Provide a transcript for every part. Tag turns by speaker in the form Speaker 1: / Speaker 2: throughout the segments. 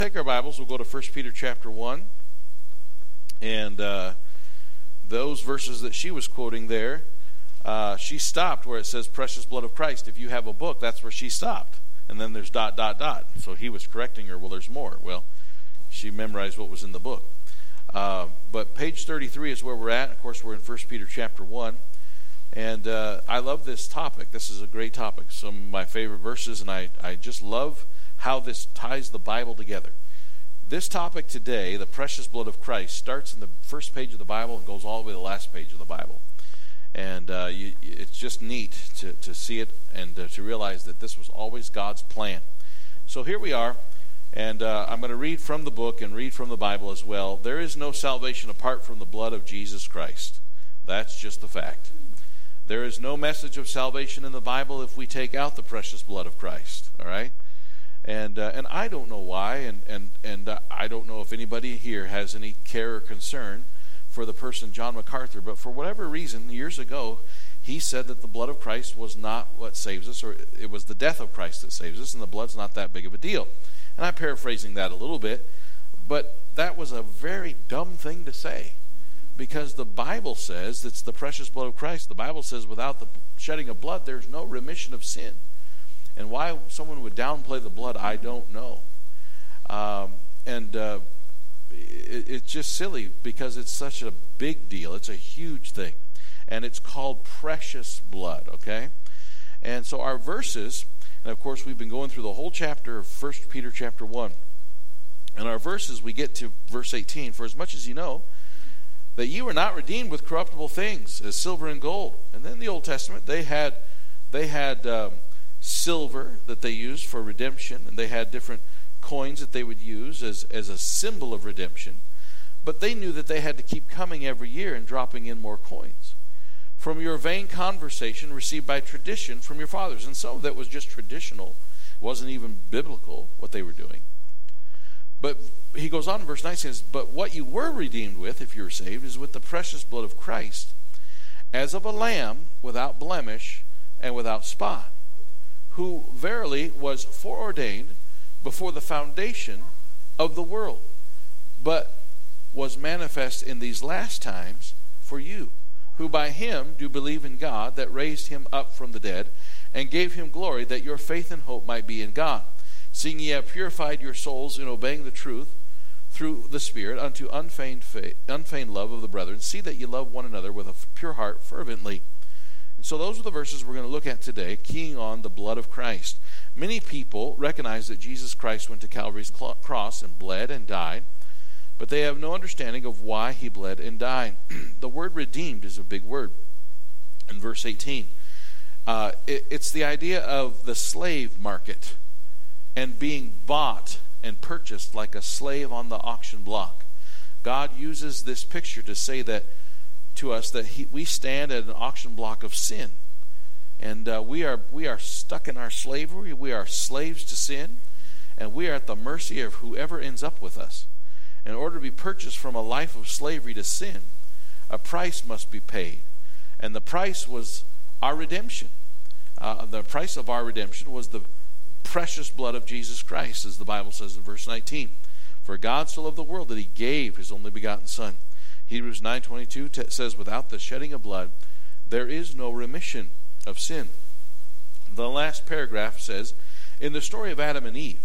Speaker 1: Take our Bibles, we'll go to 1 Peter chapter 1, and those verses that she was quoting there, she stopped where it says precious blood of Christ. If you have a book, that's where she stopped, and then there's ... So he was correcting her, well, there's more. Well, she memorized what was in the book. But page 33 is where we're at. Of course, we're in 1 Peter chapter 1, and I love this topic. This is a great topic, some of my favorite verses, and I just love how this ties the Bible together. This topic today, the precious blood of Christ, starts in the first page of the Bible and goes all the way to the last page of the Bible. And it's just neat to see it and to realize that this was always God's plan. So here we are, and I'm going to read from the book and read from the Bible as well. There is no salvation apart from the blood of Jesus Christ. That's just the fact. There is no message of salvation in the Bible if we take out the precious blood of Christ. All right? And I don't know why, and I don't know if anybody here has any care or concern for the person John MacArthur, but for whatever reason, years ago, he said that the blood of Christ was not what saves us, or it was the death of Christ that saves us, and the blood's not that big of a deal. And I'm paraphrasing that a little bit, but that was a very dumb thing to say, because the Bible says it's the precious blood of Christ. The Bible says without the shedding of blood, there's no remission of sin. And why someone would downplay the blood, I don't know. It's just silly because it's such a big deal. It's a huge thing. And it's called precious blood, okay? And so our verses, and of course we've been going through the whole chapter of 1 Peter chapter 1. And our verses, we get to verse 18. For as much as you know that you were not redeemed with corruptible things as silver and gold. And then in the Old Testament, they had silver that they used for redemption, and they had different coins that they would use as a symbol of redemption. But they knew that they had to keep coming every year and dropping in more coins. From your vain conversation received by tradition from your fathers. And some of that was just traditional. It wasn't even biblical what they were doing. But he goes on in verse 9 and says, but what you were redeemed with, if you were saved, is with the precious blood of Christ, as of a lamb without blemish and without spot, who verily was foreordained before the foundation of the world, but was manifest in these last times for you, who by him do believe in God, that raised him up from the dead, and gave him glory, that your faith and hope might be in God, seeing ye have purified your souls in obeying the truth through the Spirit unto unfeigned love of the brethren. See that ye love one another with a pure heart fervently. So those are the verses we're going to look at today, keying on the blood of Christ. Many people recognize that Jesus Christ went to Calvary's cross and bled and died, but they have no understanding of why he bled and died. The word redeemed is a big word. In verse 18, it's the idea of the slave market and being bought and purchased like a slave on the auction block. God uses this picture to say that to us that we stand at an auction block of sin, and we are stuck in our slavery. We are slaves to sin, and we are at the mercy of whoever ends up with us. In order to be purchased from a life of slavery to sin, a price must be paid, and the price was our redemption. The price of our redemption was the precious blood of Jesus Christ, as the Bible says in verse 19. For God so loved the world that he gave his only begotten Son. Hebrews 9:22 says, without the shedding of blood, there is no remission of sin. The last paragraph says, in the story of Adam and Eve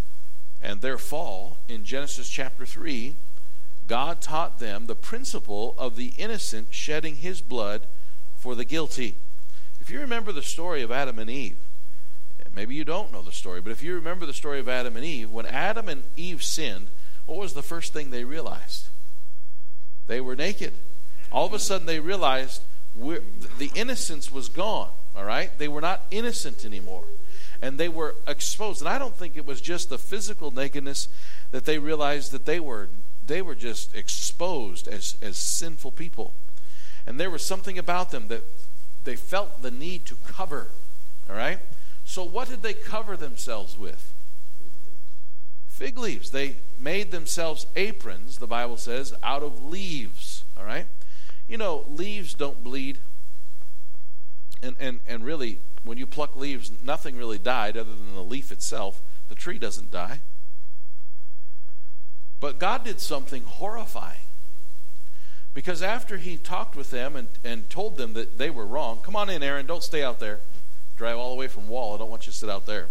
Speaker 1: and their fall in Genesis chapter 3, God taught them the principle of the innocent shedding his blood for the guilty. If you remember the story of Adam and Eve, maybe you don't know the story, but if you remember the story of Adam and Eve, when Adam and Eve sinned, what was the first thing they realized? They were naked. All of a sudden they realized the innocence was gone, all right? They were not innocent anymore. And they were exposed. And I don't think it was just the physical nakedness that they realized that they were just exposed as sinful people. And there was something about them that they felt the need to cover, all right? So what did they cover themselves with? Fig leaves. They made themselves aprons, the Bible says, out of leaves. All right? You know, leaves don't bleed. And really, when you pluck leaves, nothing really died other than the leaf itself. The tree doesn't die. But God did something horrifying. Because after he talked with them and told them that they were wrong, come on in, Aaron, don't stay out there. Drive all the way from Wall. I don't want you to sit out there.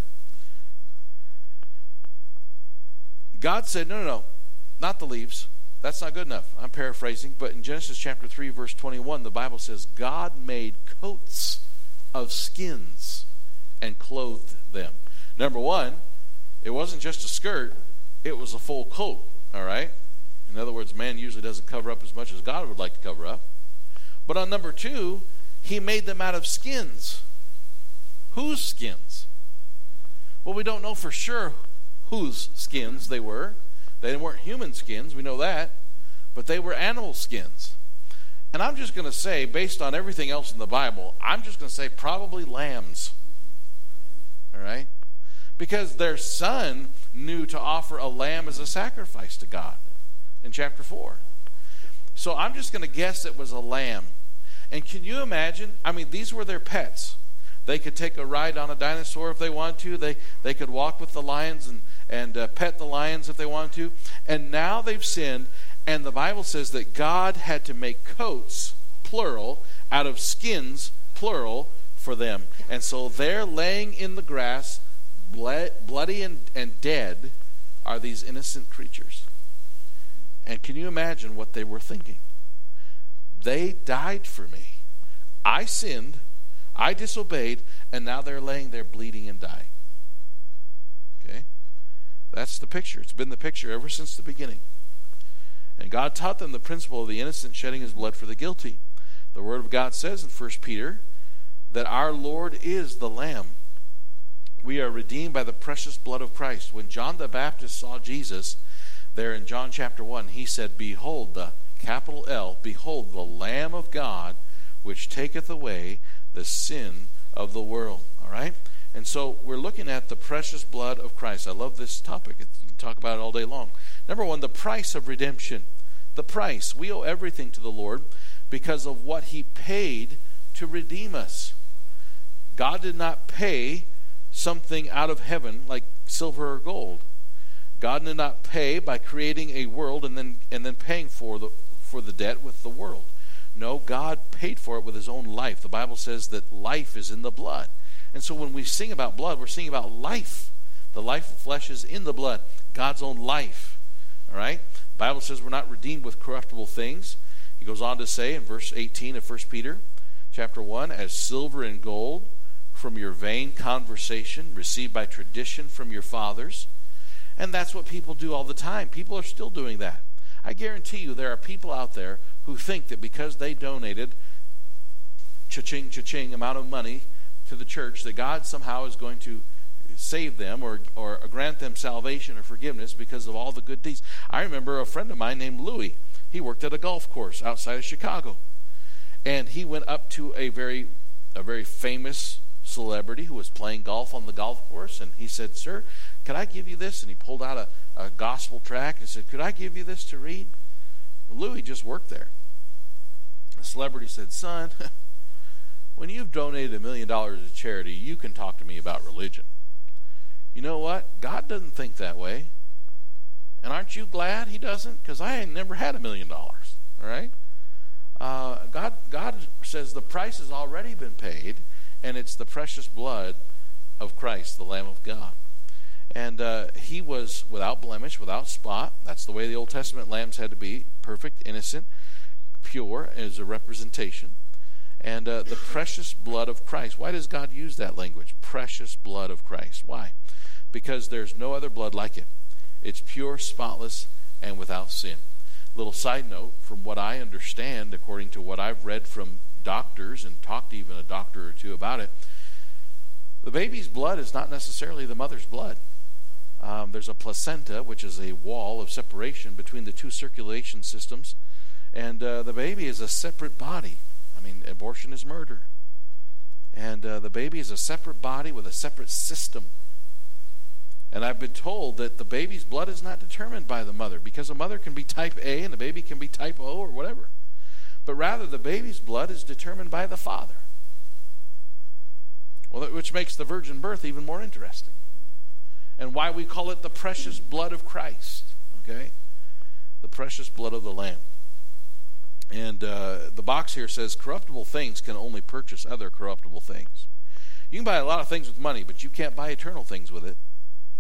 Speaker 1: God said, no, not the leaves. That's not good enough. I'm paraphrasing, but in Genesis chapter 3, verse 21, the Bible says, God made coats of skins and clothed them. Number one, it wasn't just a skirt, it was a full coat, all right? In other words, man usually doesn't cover up as much as God would like to cover up. But on number two, he made them out of skins. Whose skins? Well, we don't know for sure whose skins they were. They weren't human skins, we know that. But they were animal skins. And I'm just going to say, based on everything else in the Bible, I'm just going to say probably lambs. All right? Because their son knew to offer a lamb as a sacrifice to God in chapter 4. So I'm just going to guess it was a lamb. And can you imagine? I mean, these were their pets. They could take a ride on a dinosaur if they wanted to. They could walk with the lions and pet the lions if they wanted to. And now they've sinned, and the Bible says that God had to make coats, plural, out of skins, plural, for them. And so they're laying in the grass, bloody and dead, are these innocent creatures. And can you imagine what they were thinking? They died for me. I sinned, I disobeyed, and now they're laying there bleeding and dying. Okay? That's the picture. It's been the picture ever since the beginning. And God taught them the principle of the innocent shedding his blood for the guilty. The Word of God says in 1 Peter that our Lord is the Lamb. We are redeemed by the precious blood of Christ. When John the Baptist saw Jesus, there in John chapter 1, he said, behold, the capital L, behold the Lamb of God, which taketh away the sin of the world. All right? And so we're looking at the precious blood of Christ. I love this topic. You can talk about it all day long. Number one, the price of redemption. The price. We owe everything to the Lord because of what he paid to redeem us. God did not pay something out of heaven like silver or gold. God did not pay by creating a world and then paying for the debt with the world. No, God paid for it with his own life. The Bible says that life is in the blood. And so when we sing about blood, we're singing about life. The life of flesh is in the blood. God's own life. All right? The Bible says we're not redeemed with corruptible things. He goes on to say in verse 18 of 1 Peter chapter 1, as silver and gold from your vain conversation received by tradition from your fathers. And that's what people do all the time. People are still doing that. I guarantee you there are people out there who think that because they donated cha-ching amount of money to the church that God somehow is going to save them or grant them salvation or forgiveness because of all the good deeds. I remember a friend of mine named Louis. He worked at a golf course outside of Chicago. And he went up to a very famous celebrity who was playing golf on the golf course, and he said, "Sir, could I give you this?" And he pulled out a gospel tract and said, "Could I give you this to read?" Louis just worked there. The celebrity said, "Son, when you've donated $1 million to charity, you can talk to me about religion. You know what? God doesn't think that way. And aren't you glad he doesn't? Because I ain't never had $1 million. All right? God says the price has already been paid, and it's the precious blood of Christ, the Lamb of God. And he was without blemish, without spot. That's the way the Old Testament lambs had to be: perfect, innocent, pure, as a representation. And the precious blood of Christ. Why does God use that language? Precious blood of Christ. Why? Because there's no other blood like it. It's pure, spotless, and without sin. Little side note, from what I understand, according to what I've read from doctors and talked to even a doctor or two about it, the baby's blood is not necessarily the mother's blood. There's a placenta, which is a wall of separation between the two circulation systems, and the baby is a separate body. I mean, abortion is murder. And the baby is a separate body with a separate system. And I've been told that the baby's blood is not determined by the mother, because a mother can be type A and the baby can be type O or whatever. But rather, the baby's blood is determined by the father. Well, which makes the virgin birth even more interesting. And why we call it the precious blood of Christ. Okay? The precious blood of the Lamb. And the box here says corruptible things can only purchase other corruptible things. You can buy a lot of things with money, but you can't buy eternal things with it.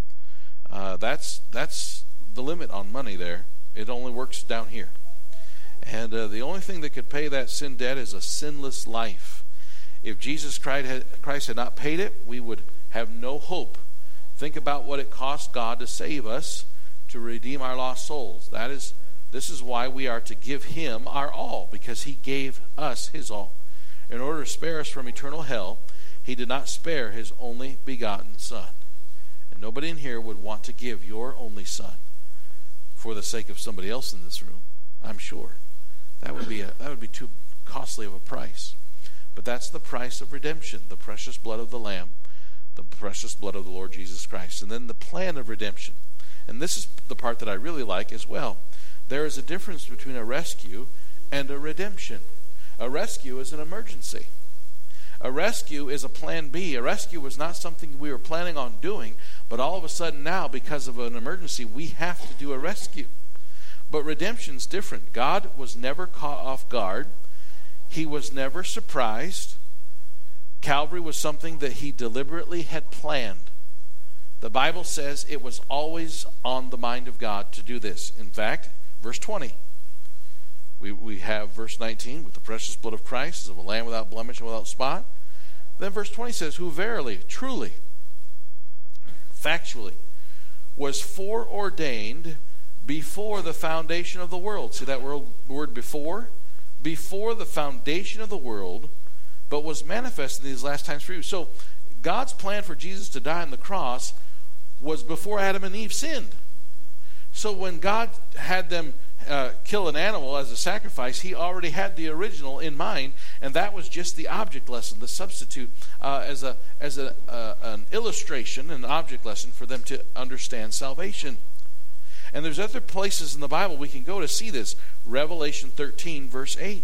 Speaker 1: That's the limit on money there. It only works down here. And the only thing that could pay that sin debt is a sinless life. If Jesus Christ had not paid it, we would have no hope. Think about what it cost God to save us, to redeem our lost souls. This is why we are to give him our all, because he gave us his all. In order to spare us from eternal hell, he did not spare his only begotten Son. And nobody in here would want to give your only son for the sake of somebody else in this room, I'm sure. That would be too costly of a price. But that's the price of redemption, the precious blood of the Lamb, the precious blood of the Lord Jesus Christ. And then the plan of redemption. And this is the part that I really like as well. There is a difference between a rescue and a redemption. A rescue is an emergency. A rescue is a plan B. A rescue was not something we were planning on doing, but all of a sudden now, because of an emergency, we have to do a rescue. But redemption's different. God was never caught off guard. He was never surprised. Calvary was something that he deliberately had planned. The Bible says it was always on the mind of God to do this. In fact, verse 20, we have verse 19, with the precious blood of Christ as of a lamb without blemish and without spot. Then verse 20 says, who verily, truly, factually, was foreordained before the foundation of the world. See that word before? Before the foundation of the world, but was manifested in these last times for you. So God's plan for Jesus to die on the cross was before Adam and Eve sinned. So when God had them kill an animal as a sacrifice, he already had the original in mind, and that was just the object lesson, the substitute as an illustration, an object lesson for them to understand salvation. And there's other places in the Bible we can go to see this. Revelation 13, verse 8.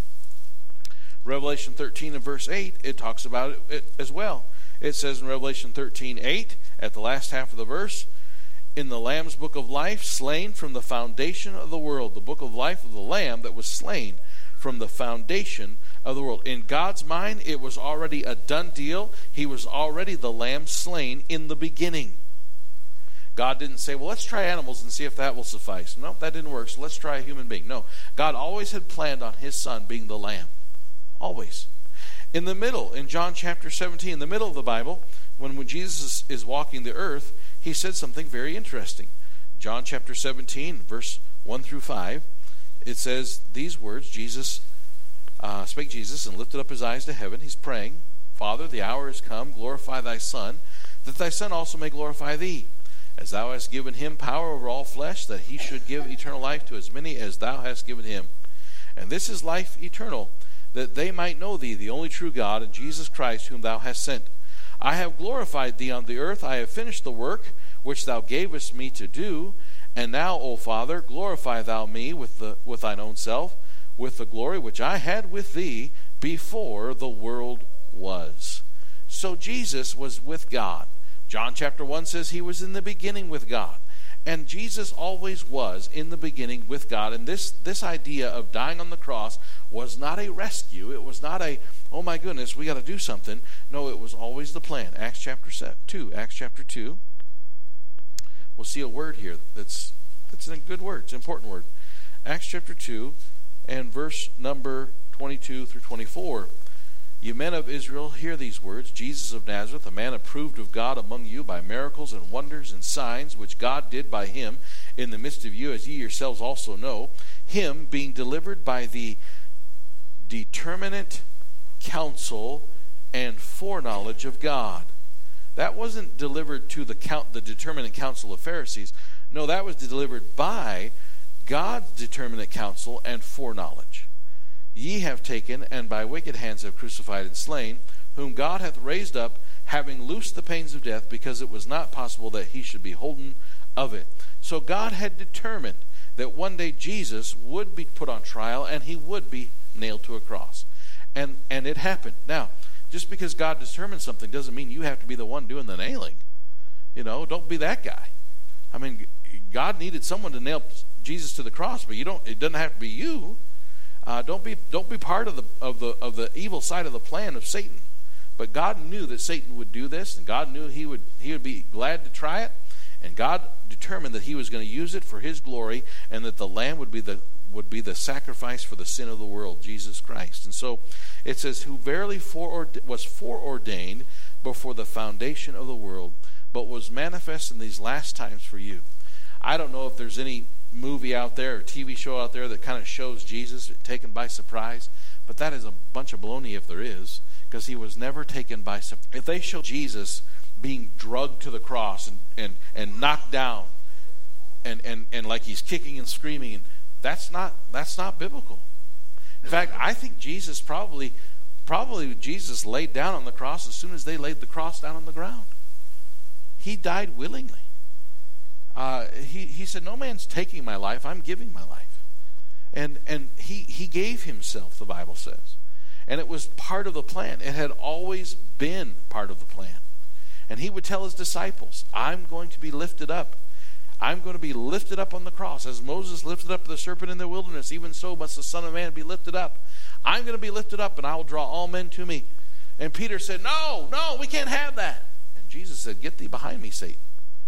Speaker 1: Revelation 13 and verse 8, it talks about it as well. It says in Revelation 13:8, at the last half of the verse, in the Lamb's book of life, slain from the foundation of the world. The book of life of the Lamb that was slain from the foundation of the world. In God's mind, it was already a done deal. He was already the Lamb slain in the beginning. God didn't say, well, let's try animals and see if that will suffice. No, that didn't work, so let's try a human being. No, God always had planned on his Son being the Lamb. Always. In the middle, in John chapter 17, in the middle of the Bible, when Jesus is walking the earth, he said something very interesting. John chapter 17, verse 1 through 5, it says these words, spake Jesus and lifted up his eyes to heaven. He's praying, Father, the hour is come, glorify thy Son, that thy Son also may glorify thee. As thou hast given him power over all flesh, that he should give eternal life to as many as thou hast given him. And this is life eternal, that they might know thee, the only true God, and Jesus Christ, whom thou hast sent. I have glorified thee on the earth. I have finished the work which thou gavest me to do. And now, O Father, glorify thou me with thine own self, with the glory which I had with thee before the world was. So Jesus was with God. John chapter 1 says he was in the beginning with God. And Jesus always was in the beginning with God. And this idea of dying on the cross was not a rescue. It was not a, oh my goodness, we got to do something. No, it was always the plan. Acts chapter 2. We'll see a word here that's a good word. It's an important word. Acts chapter 2 and verse number 22 through 24. You men of Israel, hear these words. Jesus of Nazareth, a man approved of God among you by miracles and wonders and signs, which God did by him in the midst of you, as ye yourselves also know, him being delivered by the determinate counsel and foreknowledge of God. That wasn't delivered to the determinate counsel of Pharisees. No, that was delivered by God's determinate counsel and foreknowledge. Ye have taken, and by wicked hands have crucified and slain, whom God hath raised up, having loosed the pains of death, because it was not possible that he should be holden of it. So God had determined that one day Jesus would be put on trial, and he would be nailed to a cross. And it happened. Now, just because God determined something doesn't mean you have to be the one doing the nailing. You know, don't be that guy. I mean, God needed someone to nail Jesus to the cross, but it doesn't have to be you. Don't be part of the evil side of the plan of Satan. But God knew that Satan would do this, and God knew he would be glad to try it, and God determined that he was going to use it for his glory, and that the Lamb would be the sacrifice for the sin of the world, Jesus Christ. And so it says, who verily was foreordained before the foundation of the world, but was manifest in these last times for you. I don't know if there's any movie out there or TV show out there that kind of shows Jesus taken by surprise, but that is a bunch of baloney if there is, because he was never taken by surprise. If they show Jesus being drugged to the cross and knocked down and like he's kicking and screaming, that's not biblical. In fact, I think Jesus probably Jesus laid down on the cross as soon as they laid the cross down on the ground. He died willingly. He said, no man's taking my life, I'm giving my life. And he gave himself, the Bible says. And it was part of the plan. It had always been part of the plan. And he would tell his disciples, I'm going to be lifted up. I'm going to be lifted up on the cross. As Moses lifted up the serpent in the wilderness, even so must the Son of Man be lifted up. I'm going to be lifted up, and I will draw all men to me. And Peter said, no, we can't have that. And Jesus said, get thee behind me, Satan.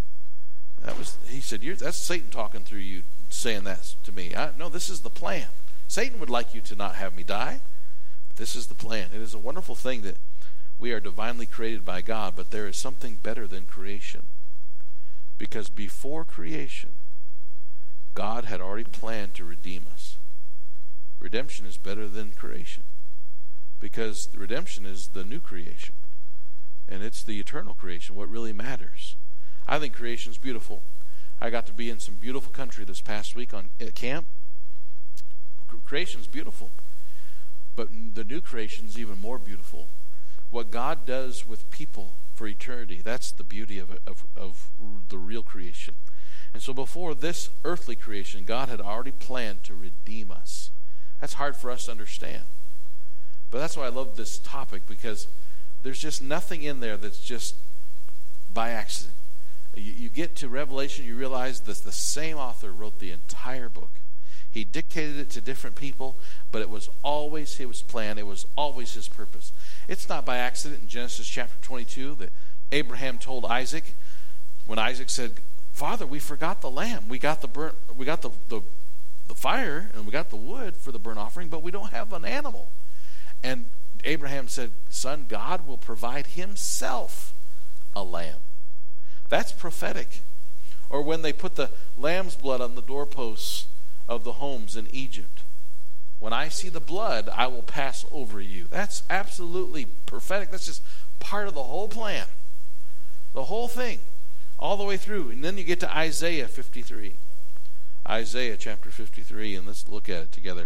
Speaker 1: He said, that's Satan talking through you, saying that to me. No, this is the plan. Satan would like you to not have me die, but this is the plan. It is a wonderful thing that we are divinely created by God, but there is something better than creation. Because before creation, God had already planned to redeem us. Redemption is better than creation, because the redemption is the new creation, and it's the eternal creation, what really matters. I think creation's beautiful. I got to be in some beautiful country this past week at camp. Creation's beautiful, but the new creation's even more beautiful. What God does with people for eternity, that's the beauty of the real creation. And so before this earthly creation, God had already planned to redeem us. That's hard for us to understand. But that's why I love this topic, because there's just nothing in there that's just by accident. You get to Revelation, you realize that the same author wrote the entire book. He dictated it to different people, but it was always his plan. It was always his purpose. It's not by accident in Genesis chapter 22 that Abraham told Isaac, when Isaac said, Father, we forgot the lamb. We got the fire, and we got the wood for the burnt offering, but we don't have an animal. And Abraham said, Son, God will provide himself a lamb. That's prophetic. Or when they put the lamb's blood on the doorposts of the homes in Egypt. When I see the blood, I will pass over you. That's absolutely prophetic. That's just part of the whole plan. The whole thing. All the way through. And then you get to Isaiah 53. Isaiah chapter 53, and let's look at it together.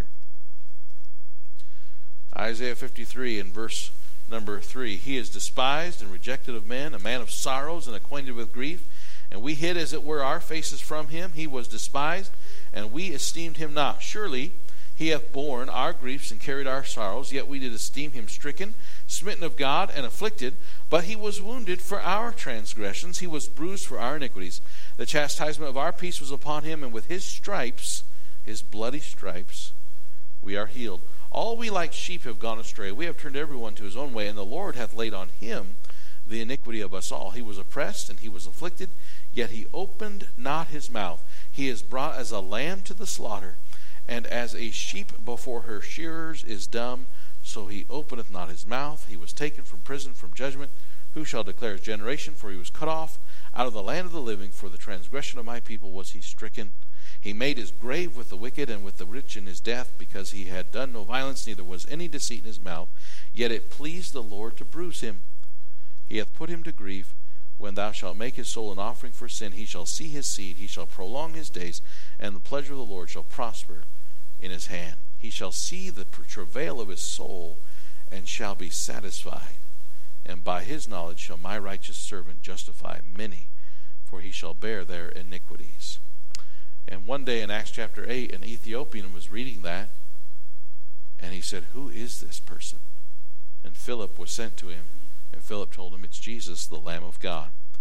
Speaker 1: Isaiah 53 and verse number 3. He is despised and rejected of men, a man of sorrows and acquainted with grief. And we hid as it were our faces from him. He was despised, and we esteemed him not. Surely he hath borne our griefs and carried our sorrows, yet we did esteem him stricken, smitten of God, and afflicted. But he was wounded for our transgressions, he was bruised for our iniquities. The chastisement of our peace was upon him, and with his stripes, his bloody stripes, we are healed. All we like sheep have gone astray. We have turned everyone to his own way, and the Lord hath laid on him the iniquity of us all. He was oppressed, and he was afflicted, yet he opened not his mouth. He is brought as a lamb to the slaughter, and as a sheep before her shearers is dumb, so he openeth not his mouth. He was taken from prison, from judgment. Who shall declare his generation? For he was cut off out of the land of the living. For the transgression of my people was he stricken. He made his grave with the wicked and with the rich in his death, because he had done no violence, neither was any deceit in his mouth. Yet it pleased the Lord to bruise him. He hath put him to grief. When thou shalt make his soul an offering for sin, he shall see his seed, he shall prolong his days, and the pleasure of the Lord shall prosper in his hand. He shall see the travail of his soul, and shall be satisfied. And by his knowledge shall my righteous servant justify many, for he shall bear their iniquities. And one day in Acts chapter 8, an Ethiopian was reading that, and he said, who is this person? And Philip was sent to him, and Philip told him, it's Jesus, the Lamb of God.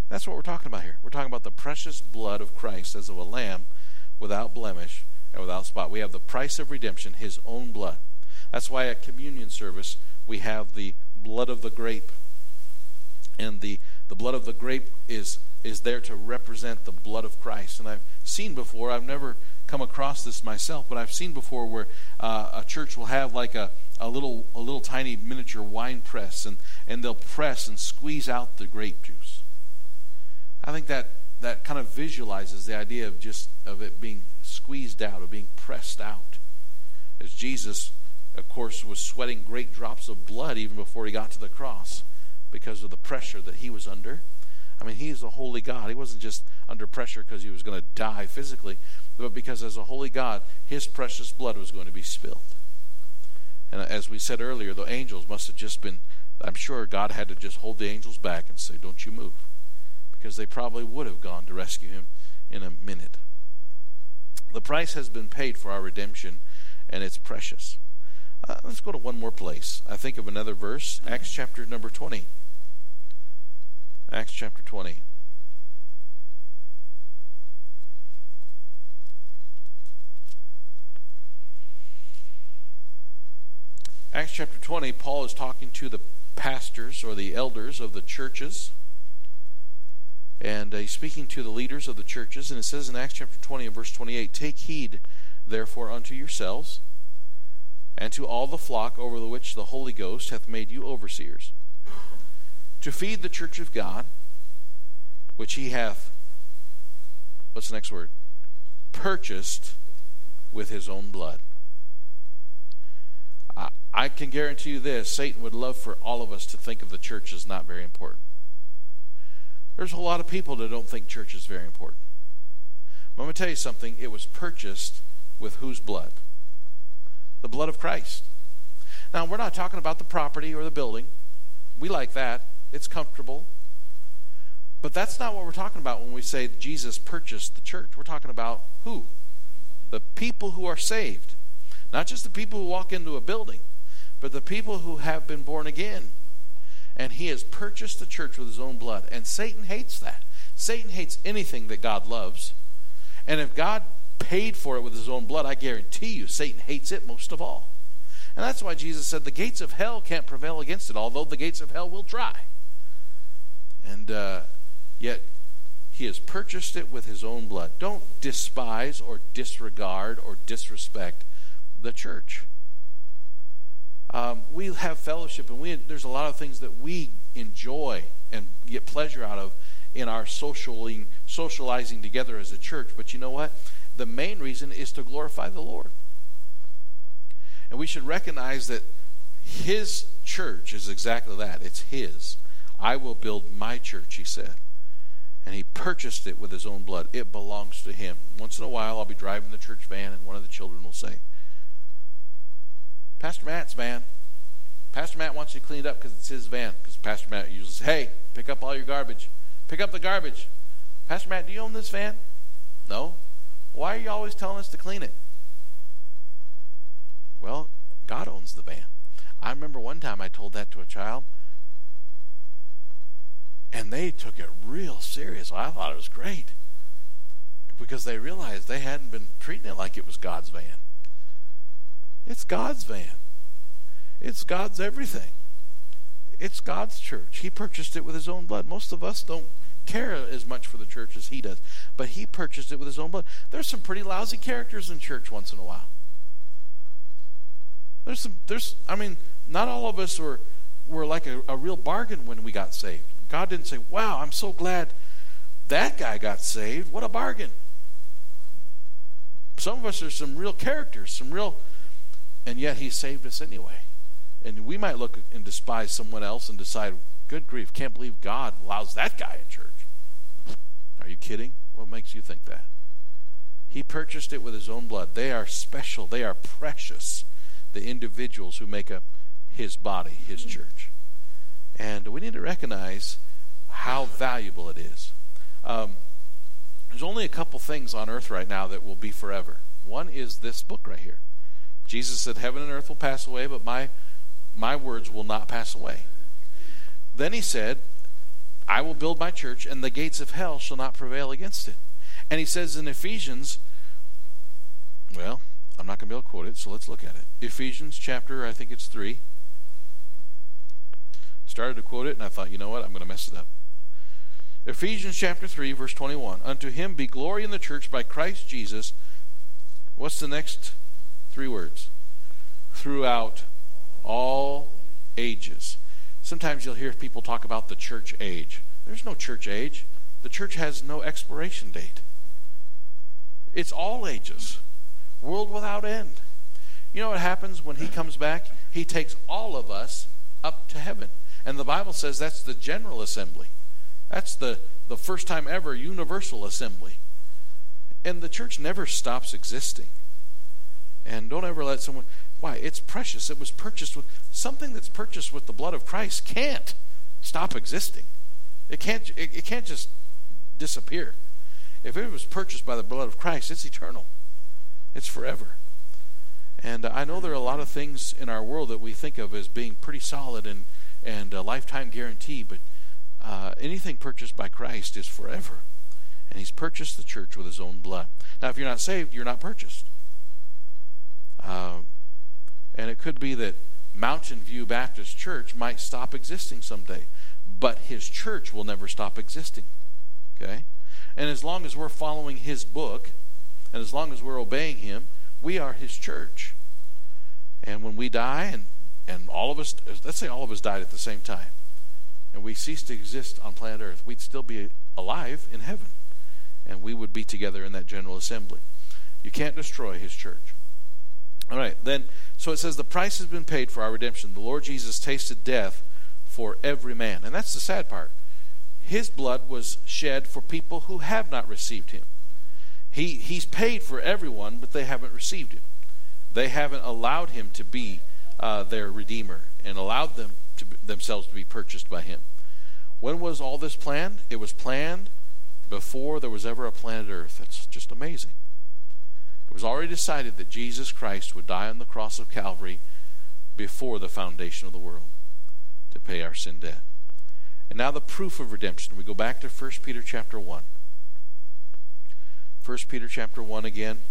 Speaker 1: That's what we're talking about here. We're talking about the precious blood of Christ as of a lamb without blemish and without spot. We have the price of redemption, his own blood. That's why at communion service we have the blood of the grape. And the blood of the grape is there to represent the blood of Christ. And I've seen before, I've never come across this myself, but I've seen before where a church will have like a little tiny miniature wine press, and they'll press and squeeze out the grape juice. I think that kind of visualizes the idea of it being squeezed out, of being pressed out. As Jesus, of course, was sweating great drops of blood even before he got to the cross because of the pressure that he was under. I mean, he is a holy God. He wasn't just under pressure because he was going to die physically, but because as a holy God, his precious blood was going to be spilled. And as we said earlier, the angels must have just been, I'm sure God had to just hold the angels back and say, don't you move. Because they probably would have gone to rescue him in a minute. The price has been paid for our redemption, and it's precious. Let's go to one more place. I think of another verse, Acts chapter number 20. Acts chapter 20. Acts chapter 20, Paul is talking to the pastors or the elders of the churches. And he's speaking to the leaders of the churches. And it says in Acts chapter 20 and verse 28, "Take heed, therefore, unto yourselves, and to all the flock over the which the Holy Ghost hath made you overseers, to feed the church of God, which he hath," what's the next word? "Purchased with his own blood." I can guarantee you this, Satan would love for all of us to think of the church as not very important. There's a lot of people that don't think church is very important. But I'm going to tell you something, it was purchased with whose blood? The blood of Christ. Now, we're not talking about the property or the building. We like that. It's comfortable. But that's not what we're talking about when we say Jesus purchased the church. We're talking about who? The people who are saved. Not just the people who walk into a building, but the people who have been born again. And he has purchased the church with his own blood. And Satan hates that. Satan hates anything that God loves. And if God paid for it with his own blood, I guarantee you Satan hates it most of all. And that's why Jesus said the gates of hell can't prevail against it, although the gates of hell will try. And yet he has purchased it with his own blood. Don't despise or disregard or disrespect the church. We have fellowship, and there's a lot of things that we enjoy and get pleasure out of in our socializing together as a church. But you know what? The main reason is to glorify the Lord. And we should recognize that his church is exactly that. It's his. "I will build my church," he said. And he purchased it with his own blood. It belongs to him. Once in a while, I'll be driving the church van, and one of the children will say, "Pastor Matt's van. Pastor Matt wants you to clean it up because it's his van." Because Pastor Matt uses, "Hey, pick up all your garbage. Pick up the garbage. Pastor Matt, do you own this van?" "No." "Why are you always telling us to clean it?" Well, God owns the van. I remember one time I told that to a child, and they took it real serious. I thought it was great because they realized they hadn't been treating it like it was God's van. It's God's van. It's God's everything. It's God's church. He purchased it with his own blood. Most of us don't care as much for the church as he does, but he purchased it with his own blood. There's some pretty lousy characters in church once in a while. Not all of us were like a real bargain when we got saved. God didn't say, "Wow, I'm so glad that guy got saved. What a bargain." Some of us are some real characters, and yet he saved us anyway. And we might look and despise someone else and decide, "Good grief, can't believe God allows that guy in church." Are you kidding? What makes you think that? He purchased it with his own blood. They are special. They are precious. The individuals who make up his body, his church. And we need to recognize how valuable it is. There's only a couple things on earth right now that will be forever. One is this book right here. Jesus said, "Heaven and earth will pass away, but my words will not pass away." Then he said, I will build my church, and the gates of hell shall not prevail against it. And he says in Ephesians, well, I'm not going to be able to quote it, so let's look at it. Ephesians chapter, I think it's 3. Started to quote it, and I thought, you know what, I'm going to mess it up. Ephesians chapter 3, verse 21. Unto him be glory in the church by Christ Jesus. What's the next 3 words? Throughout all ages. Sometimes you'll hear people talk about the church age. There's no church age. The church has no expiration date. It's all ages. World without end. You know what happens when he comes back? He takes all of us up to heaven. And the Bible says that's the general assembly. That's the first time ever universal assembly. And the church never stops existing. And don't ever let someone... Why? It's precious. It was purchased with... Something that's purchased with the blood of Christ can't stop existing. It can't just disappear. If it was purchased by the blood of Christ, it's eternal. It's forever. And I know there are a lot of things in our world that we think of as being pretty solid and a lifetime guarantee, but anything purchased by Christ is forever. And he's purchased the church with his own blood. Now, if you're not saved, you're not purchased. And it could be that Mountain View Baptist Church might stop existing someday, but his church will never stop existing. Okay? And as long as we're following his book, and as long as we're obeying him, we are his church. And when we die, and all of us, let's say all of us died at the same time, and we ceased to exist on planet Earth, we'd still be alive in heaven. And we would be together in that general assembly. You can't destroy his church. All right, then, so it says the price has been paid for our redemption. The Lord Jesus tasted death for every man. And that's the sad part. His blood was shed for people who have not received him. He's paid for everyone, but they haven't received him. They haven't allowed him to be their Redeemer and allowed themselves to be purchased by him. When was all this planned? It was planned before there was ever a planet Earth. That's just amazing. It was already decided that Jesus Christ would die on the cross of Calvary before the foundation of the world to pay our sin debt. And now the proof of redemption. We go back to 1 Peter chapter 1. 1 Peter chapter 1 again.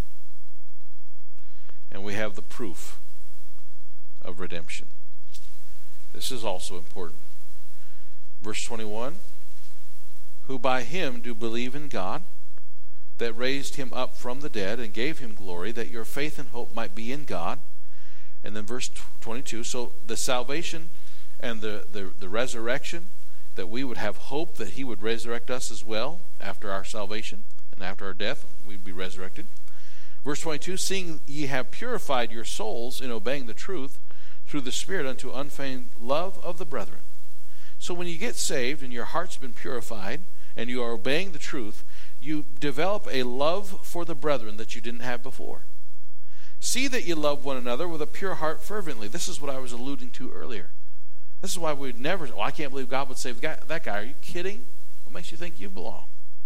Speaker 1: And we have the proof of redemption. This is also important. Verse 21. Who by him do believe in God, that raised him up from the dead and gave him glory, that your faith and hope might be in God. And then verse 22, so the salvation and the resurrection, that we would have hope that he would resurrect us as well after our salvation and after our death, we'd be resurrected. Verse 22, seeing ye have purified your souls in obeying the truth through the Spirit unto unfeigned love of the brethren. So when you get saved and your heart's been purified and you are obeying the truth, you develop a love for the brethren that you didn't have before. See that you love one another with a pure heart fervently. This is what I was alluding to earlier. This is why we'd never, I can't believe God would save that guy. Are you kidding? What makes you think you belong?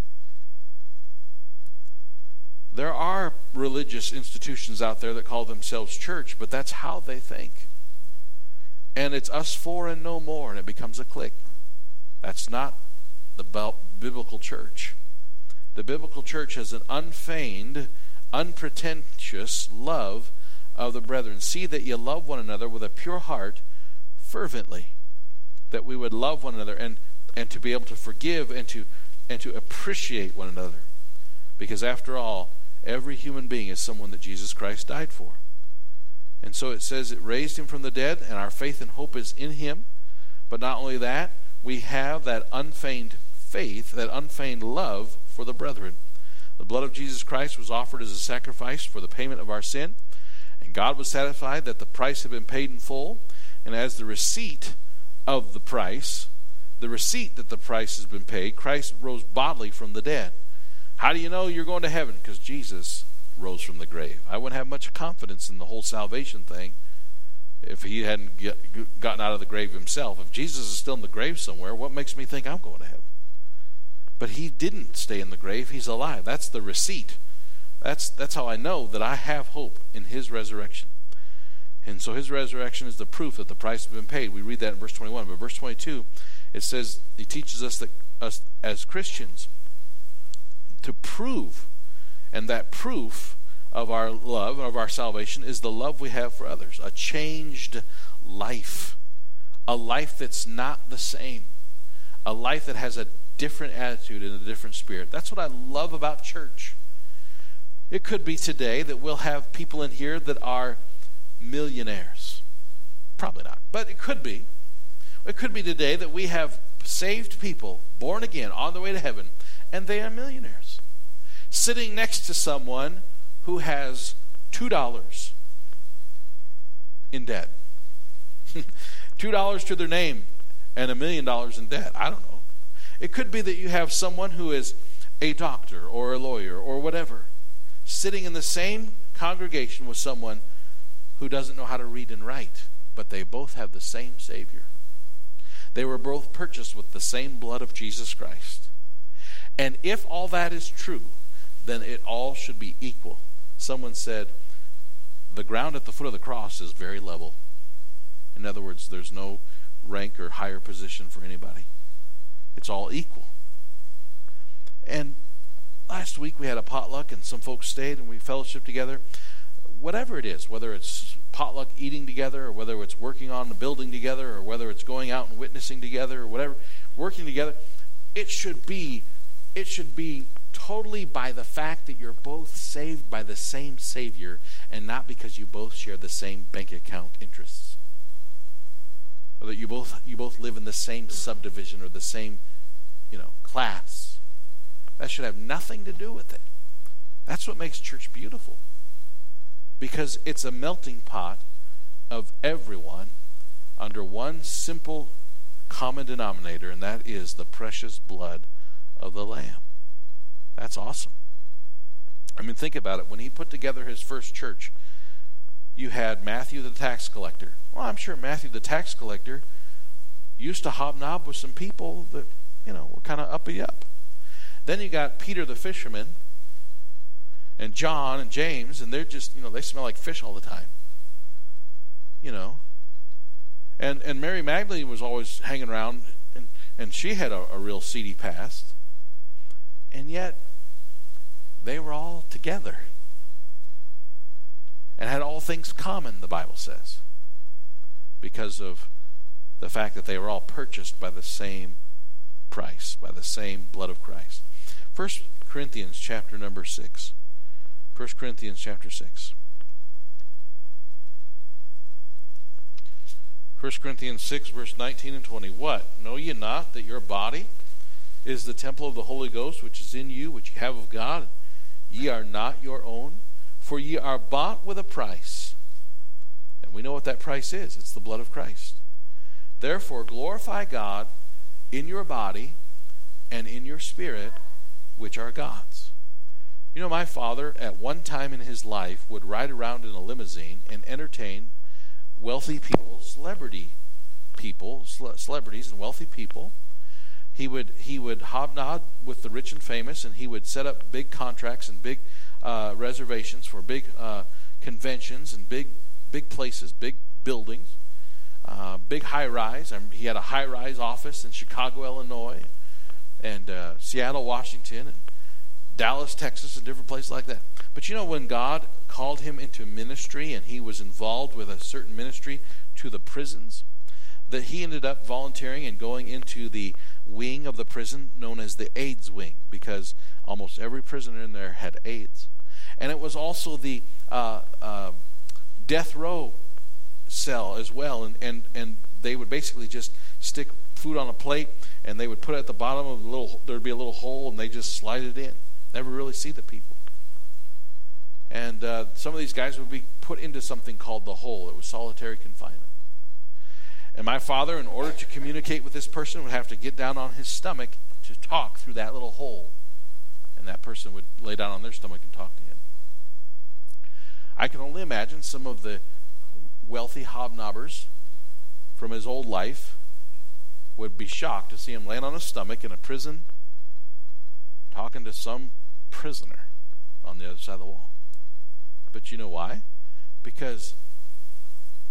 Speaker 1: There are religious institutions out there that call themselves church, but that's how they think. And it's us four and no more, and it becomes a clique. That's not the biblical church. The biblical church has an unfeigned, unpretentious love of the brethren. See that you love one another with a pure heart fervently. That we would love one another and to be able to forgive and to appreciate one another. Because after all, every human being is someone that Jesus Christ died for. And so it says it raised him from the dead, and our faith and hope is in him. But not only that, we have that unfeigned faith, that unfeigned love for the brethren. The blood of Jesus Christ was offered as a sacrifice for the payment of our sin, and God was satisfied that the price had been paid in full, and as the receipt of the price, the receipt that the price has been paid, Christ rose bodily from the dead. How do you know you're going to heaven? Because Jesus rose from the grave. I wouldn't have much confidence in the whole salvation thing if he hadn't gotten out of the grave himself. If Jesus is still in the grave somewhere, what makes me think I'm going to heaven? But he didn't stay in the grave. He's alive. That's the receipt. That's how I know that I have hope in his resurrection. And so his resurrection is the proof that the price has been paid. We read that in verse 21. But verse 22, it says, he teaches us that us as Christians to prove, and that proof of our love, of our salvation, is the love we have for others. A changed life. A life that's not the same. A life that has a different attitude and a different spirit. That's what I love about church. It could be today that we'll have people in here that are millionaires. Probably not, but it could be. It could be today that we have saved people, born again, on the way to heaven, and they are millionaires. Sitting next to someone who has $2 in debt. $2 to their name and $1 million in debt. I don't know. It could be that you have someone who is a doctor or a lawyer or whatever, sitting in the same congregation with someone who doesn't know how to read and write, but they both have the same Savior. They were both purchased with the same blood of Jesus Christ. And if all that is true, then it all should be equal. Someone said, the ground at the foot of the cross is very level. In other words, there's no rank or higher position for anybody. It's all equal. And last week we had a potluck and some folks stayed and we fellowshiped together. Whatever it is, whether it's potluck eating together or whether it's working on the building together or whether it's going out and witnessing together or whatever, working together, it should be totally by the fact that you're both saved by the same Savior and not because you both share the same bank account interests. Or that you both live in the same subdivision or the same, class. That should have nothing to do with it. That's what makes church beautiful. Because it's a melting pot of everyone under one simple common denominator, and that is the precious blood of the Lamb. That's awesome. I mean, think about it. When he put together his first church, you had Matthew the tax collector. Well, I'm sure Matthew the tax collector used to hobnob with some people that, were kind of uppity up. Then you got Peter the fisherman and John and James, and they're just, they smell like fish all the time. And Mary Magdalene was always hanging around, and she had a real seedy past. And yet, they were all together and had all things common, the Bible says, because of the fact that they were all purchased by the same price, by the same blood of Christ. 1 Corinthians chapter number 6. 1 Corinthians chapter 6. 1 Corinthians 6, verse 19 and 20. What? Know ye not that your body is the temple of the Holy Ghost, which is in you, which you have of God? Ye are not your own, for ye are bought with a price. And we know what that price is. It's the blood of Christ. Therefore glorify God in your body and in your spirit, which are God's. My father at one time in his life would ride around in a limousine and entertain wealthy people, celebrities and wealthy people. He would hobnob with the rich and famous, and he would set up big contracts and big reservations for big conventions and big places, big buildings, big high-rise. He had a high-rise office in Chicago, Illinois, and Seattle, Washington, and Dallas, Texas, and different places like that. But when God called him into ministry and he was involved with a certain ministry to the prisons, that he ended up volunteering and going into the wing of the prison known as the AIDS wing, because almost every prisoner in there had AIDS. And it was also the death row cell as well, and they would basically just stick food on a plate and they would put it at the bottom of there'd be a little hole, and they just slide it in. Never really see the people. And some of these guys would be put into something called the hole. It was solitary confinement. And my father, in order to communicate with this person, would have to get down on his stomach to talk through that little hole. And that person would lay down on their stomach and talk to him. I can only imagine some of the wealthy hobnobbers from his old life would be shocked to see him laying on his stomach in a prison talking to some prisoner on the other side of the wall. But you know why? Because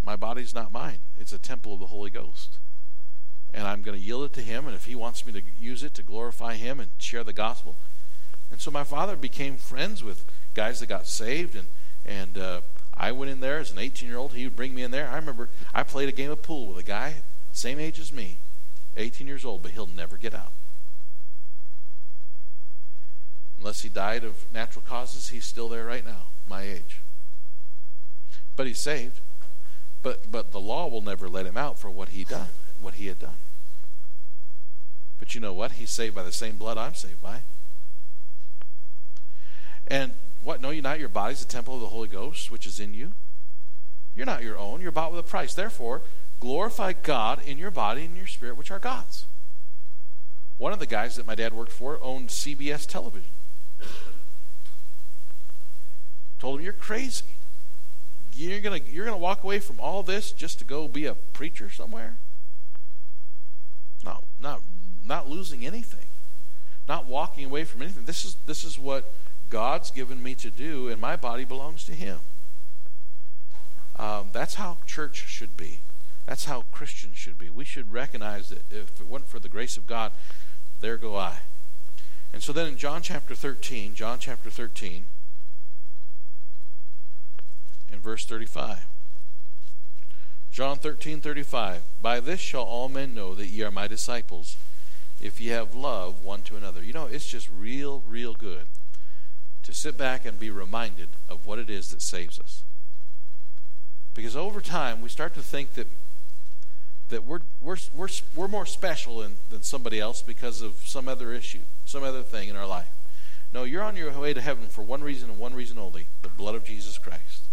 Speaker 1: my body's not mine. It's a temple of the Holy Ghost. And I'm going to yield it to him, and if he wants me to use it to glorify him and share the gospel. And so my father became friends with guys that got saved, and I went in there as an 18-year-old. He would bring me in there. I remember I played a game of pool with a guy same age as me, 18 years old, but he'll never get out. Unless he died of natural causes, he's still there right now, my age. But he's saved. But the law will never let him out for what he had done. But you know what? He's saved by the same blood I'm saved by. And what? Know you not your body's the temple of the Holy Ghost, which is in you? You're not your own. You're bought with a price. Therefore, glorify God in your body and your spirit, which are God's. One of the guys that my dad worked for owned CBS television. Told him, you're crazy. You're gonna walk away from all this just to go be a preacher somewhere? No, not losing anything. Not walking away from anything. This is what God's given me to do, and my body belongs to him. That's how church should be. That's how Christians should be. We should recognize that if it wasn't for the grace of God, there go I. And so then in John chapter 13, in verse 35. John 13:35. By this shall all men know that ye are my disciples, if ye have love one to another. You know, it's just real good to sit back and be reminded of what it is that saves us. Because over time we start to think that we're more special than somebody else because of some other issue, some other thing in our life. No, you're on your way to heaven for one reason and one reason only: the blood of Jesus Christ.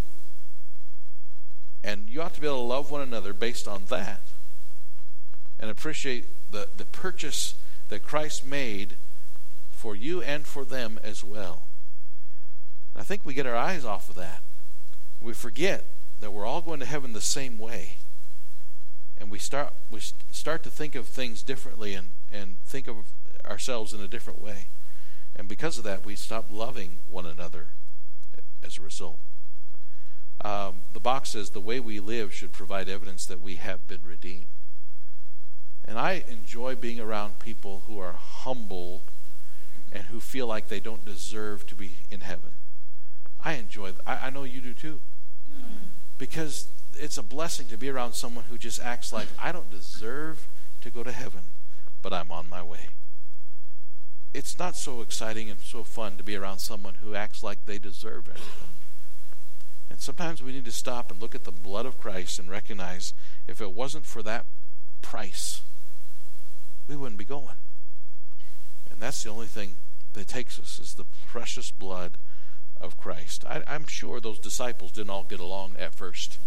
Speaker 1: And you ought to be able to love one another based on that and appreciate the purchase that Christ made for you and for them as well. And I think we get our eyes off of that. We forget that we're all going to heaven the same way. And we start to think of things differently and think of ourselves in a different way. And because of that, we stop loving one another as a result. The box says the way we live should provide evidence that we have been redeemed. And I enjoy being around people who are humble and who feel like they don't deserve to be in heaven. I enjoy that. I know you do too. Because it's a blessing to be around someone who just acts like, I don't deserve to go to heaven, but I'm on my way. It's not so exciting and so fun to be around someone who acts like they deserve everything. And sometimes we need to stop and look at the blood of Christ and recognize if it wasn't for that price, we wouldn't be going. And that's the only thing that takes us, is the precious blood of Christ. I'm sure those disciples didn't all get along at first.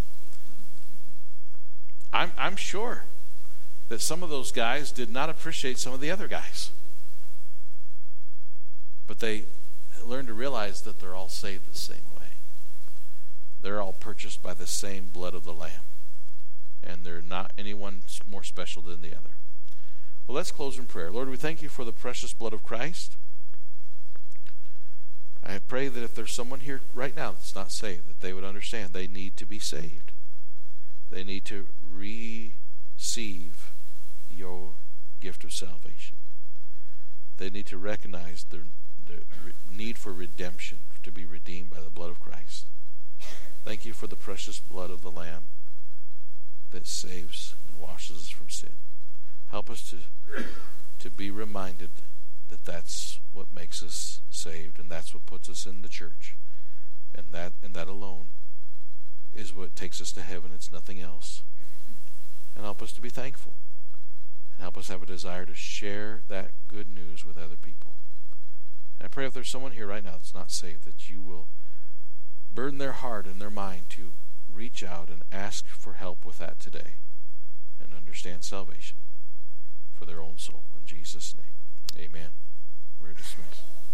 Speaker 1: I'm sure that some of those guys did not appreciate some of the other guys. But they learned to realize that they're all saved the same way. They're all purchased by the same blood of the Lamb. And they're not anyone more special than the other. Well, let's close in prayer. Lord, we thank you for the precious blood of Christ. I pray that if there's someone here right now that's not saved, that they would understand they need to be saved. They need to receive your gift of salvation. They need to recognize their need for redemption, to be redeemed by the blood of Christ. Thank you for the precious blood of the Lamb that saves and washes us from sin. Help us to be reminded that that's what makes us saved, and that's what puts us in the church. And that alone is what takes us to heaven. It's nothing else. And help us to be thankful. And help us have a desire to share that good news with other people. And I pray if there's someone here right now that's not saved, that you will burden their heart and their mind to reach out and ask for help with that today and understand salvation for their own soul. In Jesus' name, amen. We're dismissed.